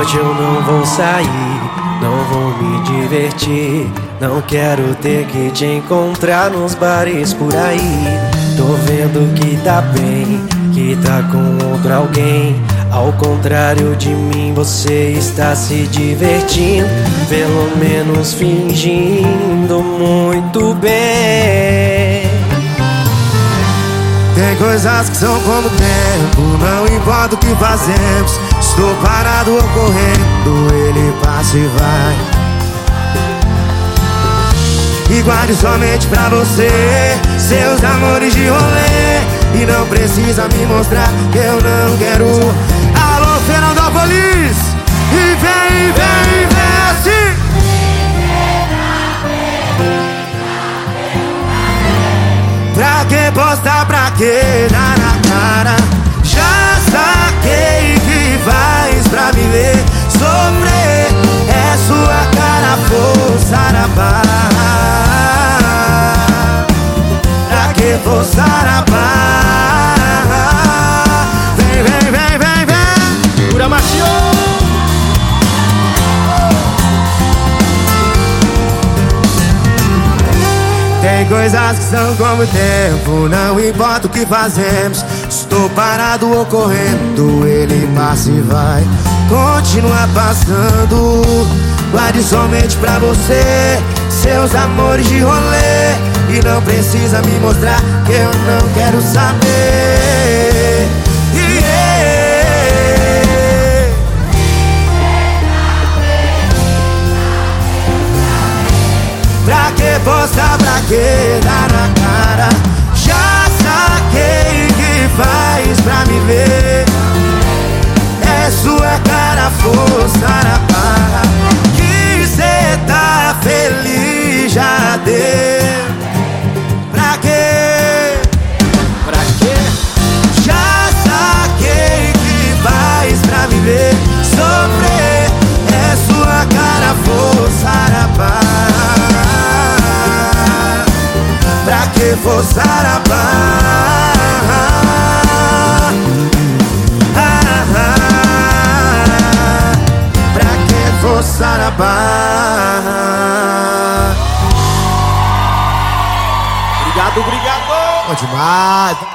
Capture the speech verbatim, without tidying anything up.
Hoje eu não vou sair, não vou me divertir. Não quero ter que te encontrar nos bares por aí. Tô vendo que tá bem, que tá com outro alguém. Ao contrário de mim, você está se divertindo, pelo menos fingindo muito bem. Tem coisas que são como o tempo, não importa o que fazemos. Estou parado ou correndo, ele passa e vai. E guarde somente pra você seus amores de rolê. E não precisa me mostrar que eu não quero. Alô, Fernandópolis! E vem, vem, vem assim! Pra que postar, pra que dar na cara? Já saquei que faz pra me ver sofrer. É sua cara, forçar a barra. Pra que forçar a barra? Vem, vem, vem, vem, vem. Pura macio. Tem coisas que são como o tempo, não importa o que fazemos. Estou parado ou correndo, ele passa e vai. Continua passando, guarde somente pra você seus amores de rolê. E não precisa me mostrar que eu não quero saber. Yeah. Pra que postar, pra que dar na cara? Já saquei que faz pra me ver. É sua cara, forçar a barra. Que cê tá feliz, já deu. Pra quê? Pra quê? Já saquei que faz pra me ver sofrer. É sua cara, forçar a barra. Pra que forçar a barra? Pra que forçar a barra? Obrigado, obrigado! Bom demais!